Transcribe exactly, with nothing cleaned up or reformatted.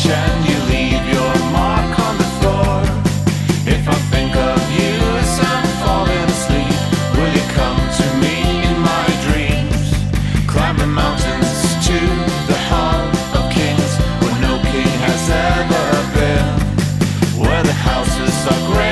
beach and you leave your mark on the floor. If I think of you as I'm falling asleep, will you come to me in my dreams? Climb the mountains to the heart of kings, where no king has ever been, where the houses are great